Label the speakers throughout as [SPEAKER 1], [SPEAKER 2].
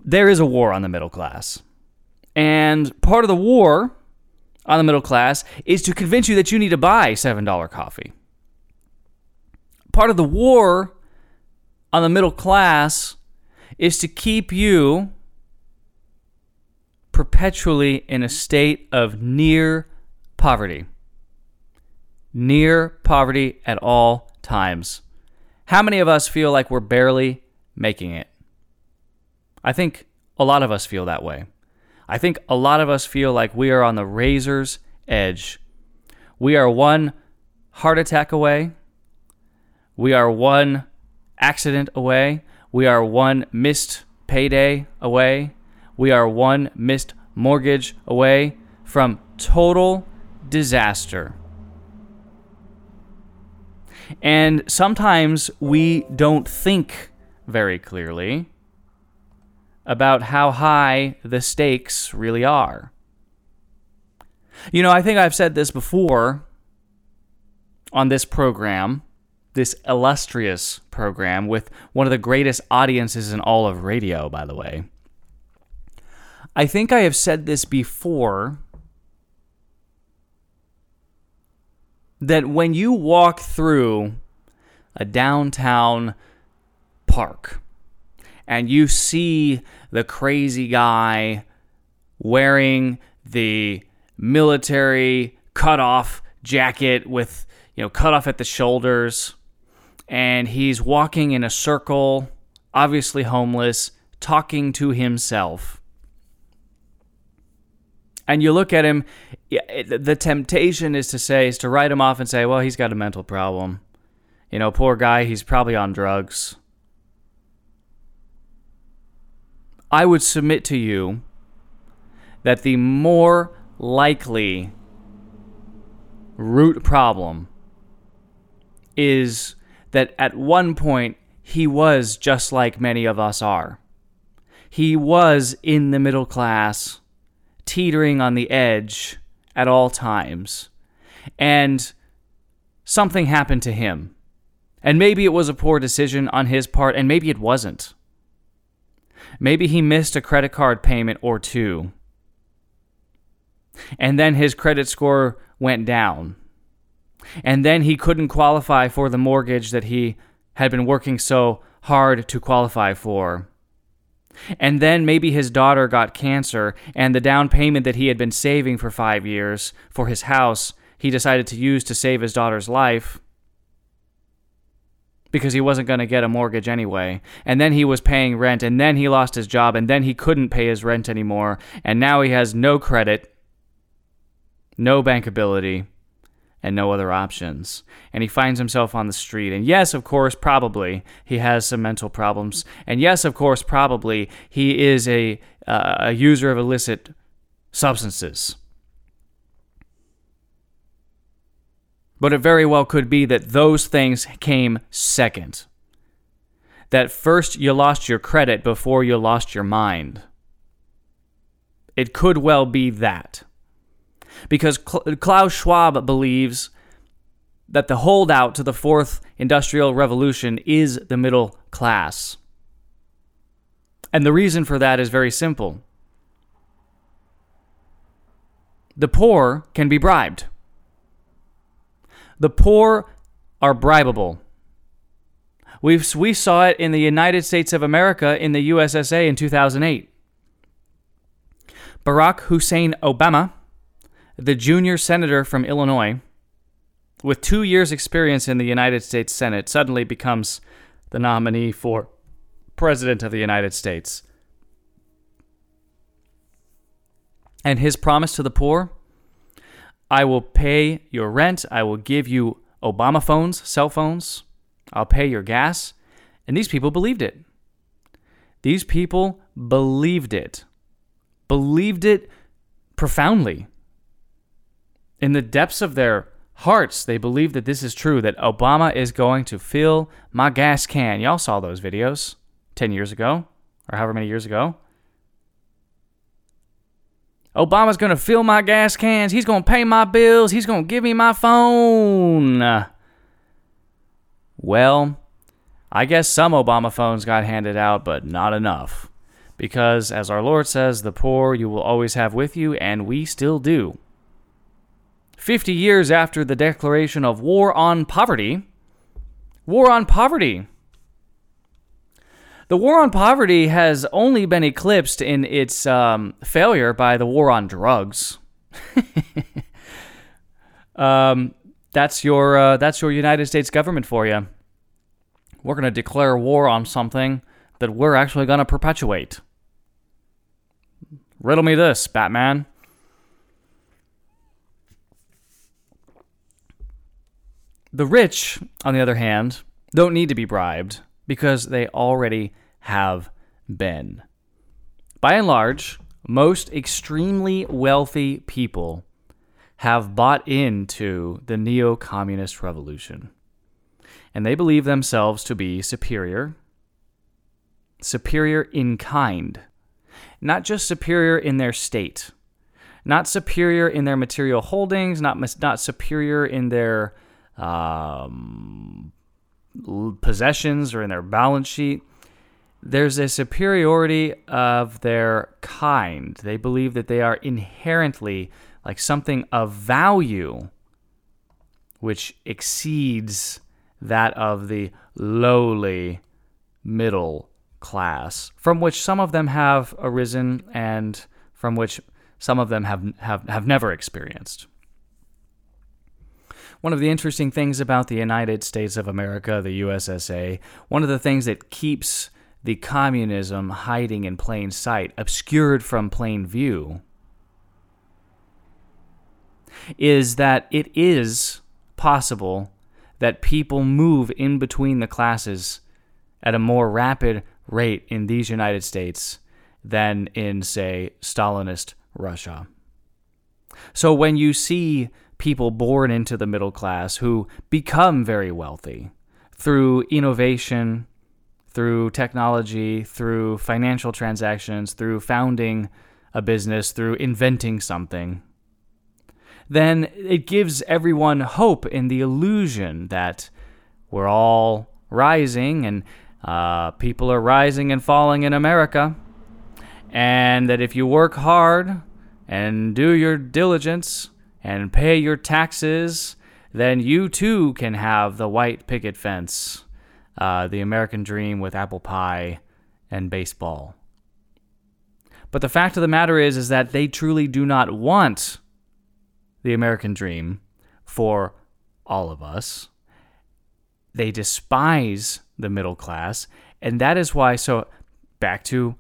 [SPEAKER 1] there is a war on the middle class. And part of the war on the middle class is to convince you that you need to buy $7 coffee. Part of the war on the middle class is to keep you perpetually in a state of near poverty. Near poverty at all times. How many of us feel like we're barely making it? I think a lot of us feel that way. I think a lot of us feel like we are on the razor's edge. We are one heart attack away. We are one accident away. We are one missed payday away. We are one missed mortgage away from total disaster. And sometimes we don't think very clearly about how high the stakes really are. You know, I think I've said this before on this program, this illustrious program with one of the greatest audiences in all of radio, by the way. I think I have said this before, that when you walk through a downtown park and you see the crazy guy wearing the military cut-off jacket with, cut off at the shoulders, and he's walking in a circle, obviously homeless, talking to himself. And you look at him, the temptation is to write him off and say, well, he's got a mental problem. Poor guy, he's probably on drugs. I would submit to you that the more likely root problem is that at one point he was just like many of us are. He was in the middle class, teetering on the edge at all times. And something happened to him. And maybe it was a poor decision on his part, and maybe it wasn't. Maybe he missed a credit card payment or two. And then his credit score went down. And then he couldn't qualify for the mortgage that he had been working so hard to qualify for. And then maybe his daughter got cancer, and the down payment that he had been saving for 5 years for his house, he decided to use to save his daughter's life because he wasn't going to get a mortgage anyway. And then he was paying rent, and then he lost his job, and then he couldn't pay his rent anymore, and now he has no credit, no bankability, and no other options. And he finds himself on the street. And yes, of course, probably he has some mental problems. And yes, of course, probably he is a user of illicit substances. But it very well could be that those things came second. That first you lost your credit before you lost your mind. It could well be that. Because Klaus Schwab believes that the holdout to the fourth industrial revolution is the middle class. And the reason for that is very simple. The poor can be bribed. The poor are bribable. We saw it in the United States of America in the USSA in 2008. Barack Hussein Obama, the junior senator from Illinois, with 2 years' experience in the United States Senate, suddenly becomes the nominee for President of the United States. And his promise to the poor, I will pay your rent, I will give you Obama phones, cell phones, I'll pay your gas. And these people believed it. These people believed it. Believed it profoundly. In the depths of their hearts, they believe that this is true, that Obama is going to fill my gas can. Y'all saw those videos 10 years ago, or however many years ago. Obama's going to fill my gas cans. He's going to pay my bills. He's going to give me my phone. Well, I guess some Obama phones got handed out, but not enough. Because, as our Lord says, the poor you will always have with you, and we still do. 50 years after the declaration of war on poverty, the war on poverty has only been eclipsed in its failure by the war on drugs. That's your United States government for you. We're going to declare war on something that we're actually going to perpetuate. Riddle me this, Batman. The rich, on the other hand, don't need to be bribed because they already have been. By and large, most extremely wealthy people have bought into the neo-communist revolution. And they believe themselves to be superior in kind. Not just superior in their state. Not superior in their material holdings, not superior in their possessions or in their balance sheet. There's a superiority of their kind. They believe that they are inherently like something of value which exceeds that of the lowly middle class, from which some of them have arisen and from which some of them have never experienced. One of the interesting things about the United States of America, the USSA, one of the things that keeps the communism hiding in plain sight, obscured from plain view, is that it is possible that people move in between the classes at a more rapid rate in these United States than in, say, Stalinist Russia. So when you see people born into the middle class who become very wealthy through innovation, through technology, through financial transactions, through founding a business, through inventing something, then it gives everyone hope in the illusion that we're all rising and people are rising and falling in America, and that if you work hard and do your diligence and pay your taxes, then you too can have the white picket fence, the American dream with apple pie and baseball. But the fact of the matter is that they truly do not want the American dream for all of us. They despise the middle class, and that is why, so back to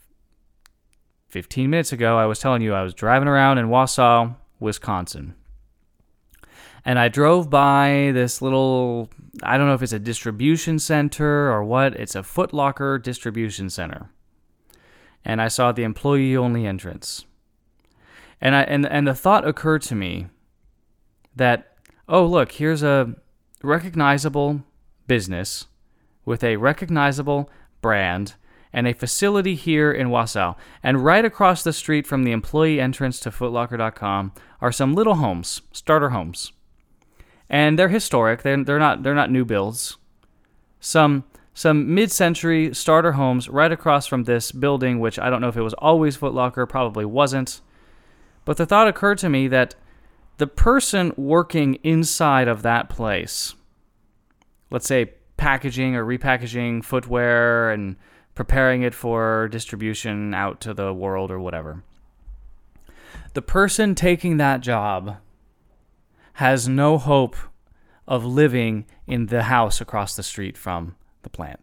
[SPEAKER 1] 15 minutes ago, I was telling you I was driving around in Wausau, Wisconsin. And I drove by this little, I don't know if it's a distribution center or what, it's a Foot Locker distribution center. And I saw the employee-only entrance. And the thought occurred to me that, oh, look, here's a recognizable business with a recognizable brand and a facility here in Wausau. And right across the street from the employee entrance to footlocker.com are some little homes, starter homes. And they're historic. They're not new builds. Some mid-century starter homes right across from this building, which I don't know if it was always Foot Locker, probably wasn't. But the thought occurred to me that the person working inside of that place, let's say packaging or repackaging footwear and preparing it for distribution out to the world or whatever, the person taking that job has no hope of living in the house across the street from the plant.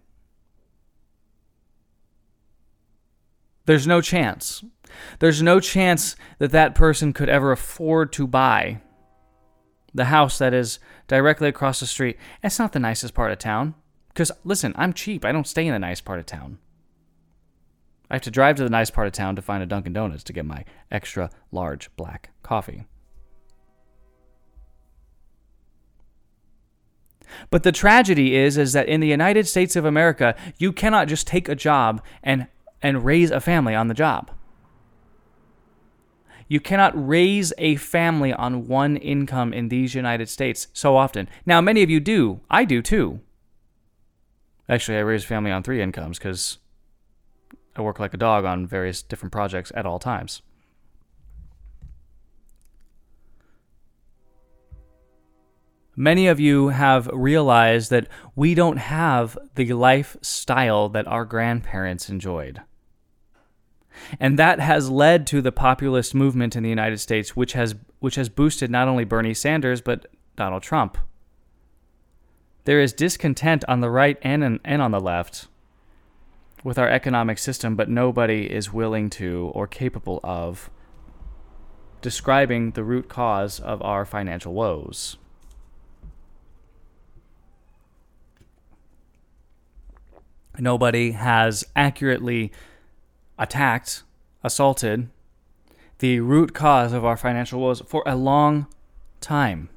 [SPEAKER 1] There's no chance. There's no chance that that person could ever afford to buy the house that is directly across the street. It's not the nicest part of town. Because, listen, I'm cheap. I don't stay in the nice part of town. I have to drive to the nice part of town to find a Dunkin' Donuts to get my extra large black coffee. But the tragedy is that in the United States of America, you cannot just take a job and raise a family on the job. You cannot raise a family on one income in these United States so often. Now, many of you do. I do too. Actually, I raise a family on 3 incomes because I work like a dog on various different projects at all times. Many of you have realized that we don't have the lifestyle that our grandparents enjoyed. And that has led to the populist movement in the United States, which has boosted not only Bernie Sanders, but Donald Trump. There is discontent on the right and on the left with our economic system, but nobody is willing to or capable of describing the root cause of our financial woes. Nobody has accurately assaulted the root cause of our financial woes for a long time.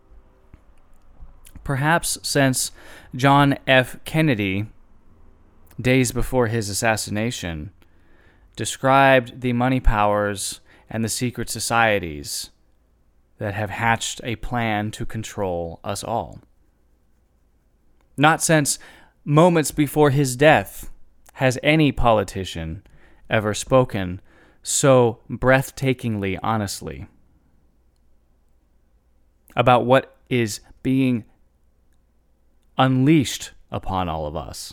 [SPEAKER 1] Perhaps since John F. Kennedy, days before his assassination, described the money powers and the secret societies that have hatched a plan to control us all. Not since moments before his death has any politician ever spoken so breathtakingly honestly about what is being unleashed upon all of us.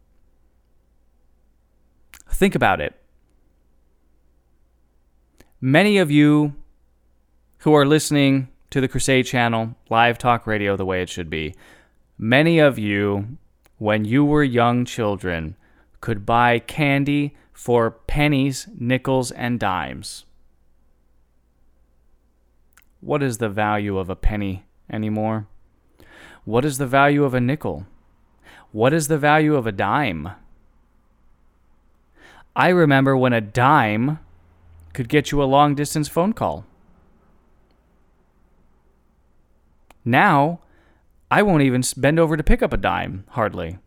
[SPEAKER 1] Think about it. Many of you who are listening to the Crusade Channel, live talk radio the way it should be, many of you, when you were young children, could buy candy for pennies, nickels, and dimes. What is the value of a penny anymore? What is the value of a nickel? What is the value of a dime? I remember when a dime could get you a long-distance phone call. Now, I won't even bend over to pick up a dime, hardly.